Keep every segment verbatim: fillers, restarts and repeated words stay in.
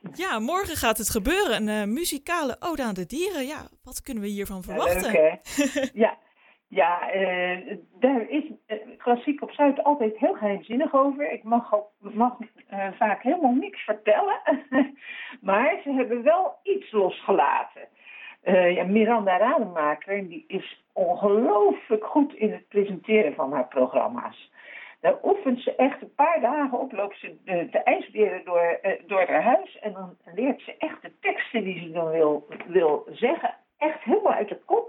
Ja, morgen gaat het gebeuren. Een uh, muzikale ode aan de dieren. Ja, wat kunnen we hiervan verwachten? Ja, leuk hè? ja, ja uh, daar is uh, Klassiek op Zuid altijd heel geheimzinnig over. Ik mag, ook, mag uh, vaak helemaal niks vertellen. Maar ze hebben wel iets losgelaten. Uh, ja, Miranda Rademaker die is ongelooflijk goed in het presenteren van haar programma's. Daar oefent ze echt een paar dagen op, loopt ze de, de ijsberen door, uh, door haar huis. En dan leert ze echt de teksten die ze dan wil, wil zeggen, echt helemaal uit de kop.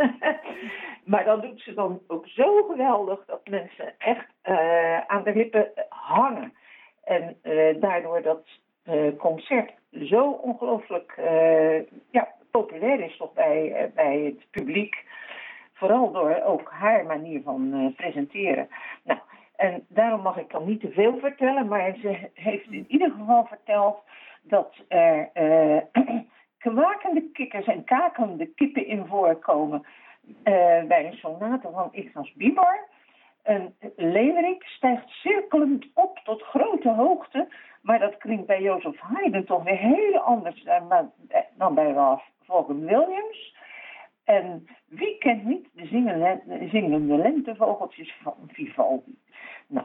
Maar dat doet ze dan ook zo geweldig dat mensen echt uh, aan de lippen hangen. En uh, daardoor dat uh, concert zo ongelooflijk uh, ja, populair is toch bij, uh, bij het publiek. Vooral door ook haar manier van uh, presenteren. Nou, en daarom mag ik dan niet te veel vertellen, maar ze heeft in ieder geval verteld dat er uh, kwakende kikkers en kakende kippen in voorkomen uh, bij een sonate van Ignaz Bibor. Een leeuwerik stijgt cirkelend op tot grote hoogte, maar dat klinkt bij Joseph Haydn toch weer heel anders dan, dan bij Ralph Vaughan Williams. En wie kent niet de zingende, zingende lentevogeltjes van Vivaldi? Nou,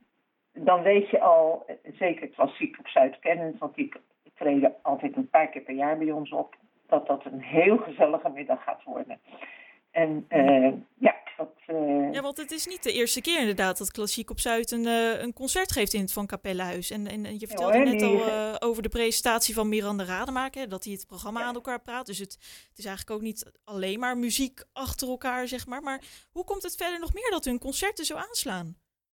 dan weet je al, zeker Klassiek op Zuid kennend, want die treden altijd een paar keer per jaar bij ons op, dat dat een heel gezellige middag gaat worden. En uh, ja, dat... Uh... Ja, want het is niet de eerste keer inderdaad dat Klassiek op Zuid een, uh, een concert geeft in het Van Capellehuis. En, en, en je vertelde ja, net al uh, over de presentatie van Miranda Rademaker, dat hij het programma ja. aan elkaar praat. Dus het, het is eigenlijk ook niet alleen maar muziek achter elkaar, zeg maar. Maar hoe komt het verder nog meer dat hun concerten zo aanslaan?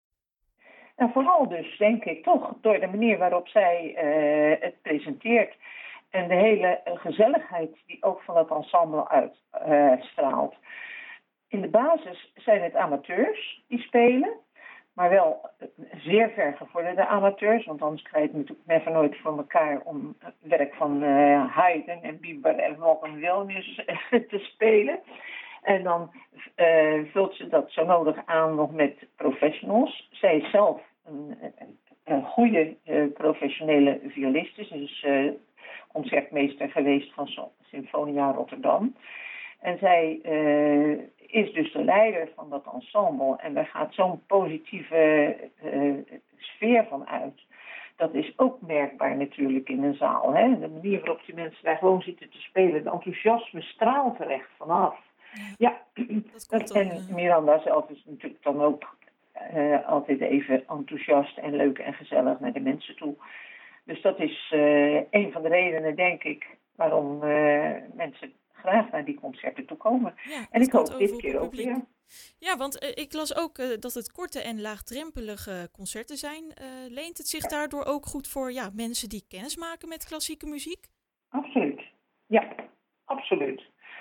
Nou, vooral dus, denk ik, toch door de manier waarop zij uh, het presenteert. En de hele gezelligheid die ook van het ensemble uitstraalt. Uh, In de basis zijn het amateurs die spelen. Maar wel zeer vergevorderde amateurs. Want anders krijg je het natuurlijk never nooit voor elkaar om het werk van uh, Haydn en Bieber en Vaughan Williams te spelen. En dan uh, vult ze dat zo nodig aan nog met professionals. Zij is zelf een, een, een goede uh, professionele violiste. Ze is uh, concertmeester geweest van Sinfonia Rotterdam. En zij uh, is dus de leider van dat ensemble. En daar gaat zo'n positieve uh, sfeer van uit. Dat is ook merkbaar natuurlijk in een zaal. Hè? De manier waarop die mensen daar gewoon zitten te spelen. De enthousiasme straalt er echt vanaf. Ja, dat en dan, uh... Miranda zelf is natuurlijk dan ook uh, altijd even enthousiast en leuk en gezellig naar de mensen toe. Dus dat is uh, een van de redenen, denk ik, waarom uh, mensen graag naar die concerten toe komen. Ja, en ik hoop dit keer ook weer. Ja, want uh, ik las ook uh, dat het korte en laagdrempelige concerten zijn. Uh, leent het zich daardoor ook goed voor ja, mensen die kennis maken met klassieke muziek? Absoluut. Ja, absoluut.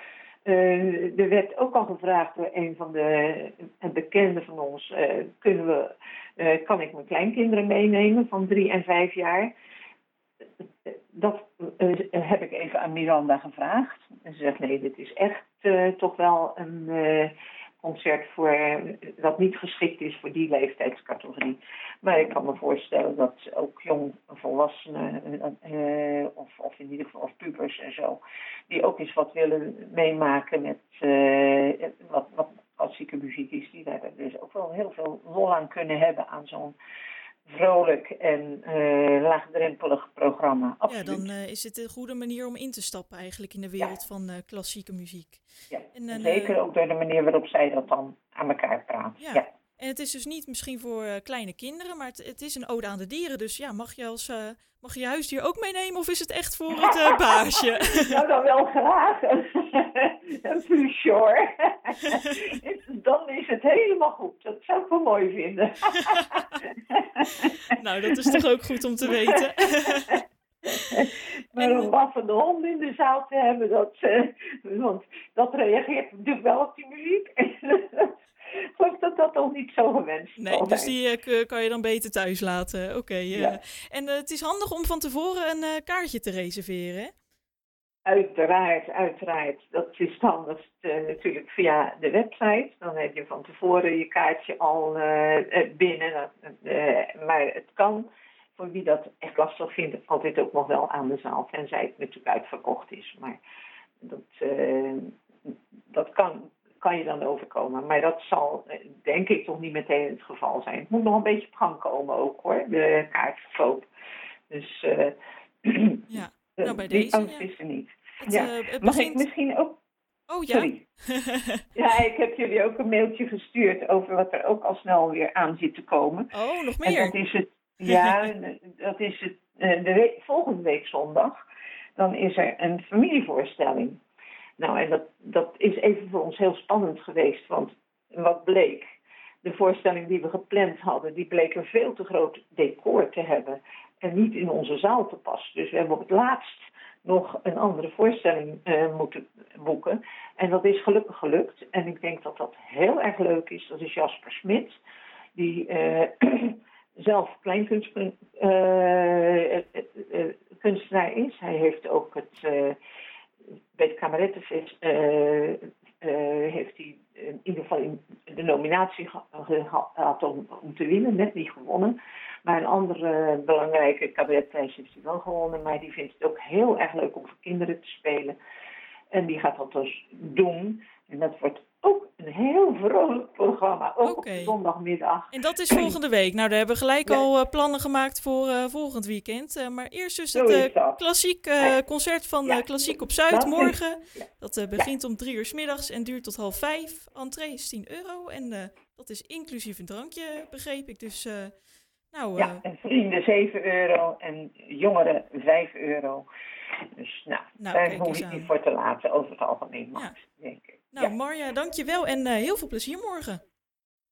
Uh, er werd ook al gevraagd door een van de uh, bekenden van ons, uh, kunnen we, uh, kan ik mijn kleinkinderen meenemen van drie en vijf jaar? Dat uh, heb ik even aan Miranda gevraagd. En ze zegt, nee, dit is echt uh, toch wel een uh, concert voor, uh, dat niet geschikt is voor die leeftijdscategorie. Maar ik kan me voorstellen dat ook jong volwassenen, uh, uh, of, of in ieder geval of pubers en zo, die ook eens wat willen meemaken met uh, wat, wat klassieke muziek is, die daar dus ook wel heel veel lol aan kunnen hebben aan zo'n vrolijk en uh, laagdrempelig programma. Absoluut. Ja, dan uh, is het een goede manier om in te stappen eigenlijk in de wereld ja. van uh, klassieke muziek. Ja, en, en zeker uh, ook door de manier waarop zij dat dan aan elkaar praat. Ja. ja. En het is dus niet misschien voor uh, kleine kinderen, maar het, het is een ode aan de dieren. Dus ja, mag je, als, uh, mag je je huisdier ook meenemen of is het echt voor het uh, baasje? Nou, dan wel graag. For sure. Dan is het helemaal goed. Dat zou ik wel mooi vinden. Nou, dat is toch ook goed om te weten. Maar een blaffende hond in de zaal te hebben, dat, uh, want dat reageert natuurlijk wel op die muziek. Ik geloof dat dat nog niet zo gewenst is. Nee, dus die uh, kan je dan beter thuis laten. Oké. Okay, uh, ja. En uh, het is handig om van tevoren een uh, kaartje te reserveren, hè? Uiteraard, uiteraard. Dat is het handigst uh, natuurlijk via de website. Dan heb je van tevoren je kaartje al uh, binnen. Uh, maar het kan voor wie dat echt lastig vindt, altijd ook nog wel aan de zaal. Tenzij het natuurlijk uitverkocht is. Maar dat, uh, dat kan, kan je dan overkomen. Maar dat zal denk ik toch niet meteen het geval zijn. Het moet nog een beetje op gang komen ook hoor, de kaartverkoop. Dus uh, ja. nou, bij die deze, angst ja. is er niet. Het, ja. uh, het Mag begint... ik misschien ook... Oh ja? Sorry. Ja, ik heb jullie ook een mailtje gestuurd over wat er ook al snel weer aan zit te komen. Oh, nog meer? En dat is het, ja, dat is het, de week, volgende week zondag. Dan is er een familievoorstelling. Nou, en dat, dat is even voor ons heel spannend geweest. Want wat bleek? De voorstelling die we gepland hadden, die bleek een veel te groot decor te hebben. En niet in onze zaal te passen. Dus we hebben op het laatst nog een andere voorstelling uh, moeten boeken. En dat is gelukkig gelukt. En ik denk dat dat heel erg leuk is. Dat is Jasper Smit, die uh, zelf kleinkunstenaar uh, uh, uh, kunstenaar is. Hij heeft ook het uh, bij het Kamerettenfest uh, uh, heeft hij in ieder geval in de nominatie gehad om, om te winnen, net niet gewonnen. Maar een andere belangrijke cabaretprijs heeft hij wel gewonnen. Maar die vindt het ook heel erg leuk om voor kinderen te spelen. En die gaat dat dus doen. En dat wordt ook een heel vrolijk programma. Ook okay. op zondagmiddag. En dat is volgende week. Nou, daar hebben we gelijk ja. al uh, plannen gemaakt voor uh, volgend weekend. Uh, maar eerst dus het uh, klassiek uh, concert van ja. uh, Klassiek op Zuid dat morgen. Ja. Dat uh, begint ja. om drie uur 's middags en duurt tot half vijf. Entree is tien euro. En uh, dat is inclusief een drankje, begreep ik. Dus... Uh, Nou, uh... ja, en vrienden zeven euro en jongeren vijf euro. Dus nou, nou daar hoef je niet voor te laten over het algemeen, Max, ja. denk ik. Nou, ja. Marja, dank je wel en uh, heel veel plezier morgen.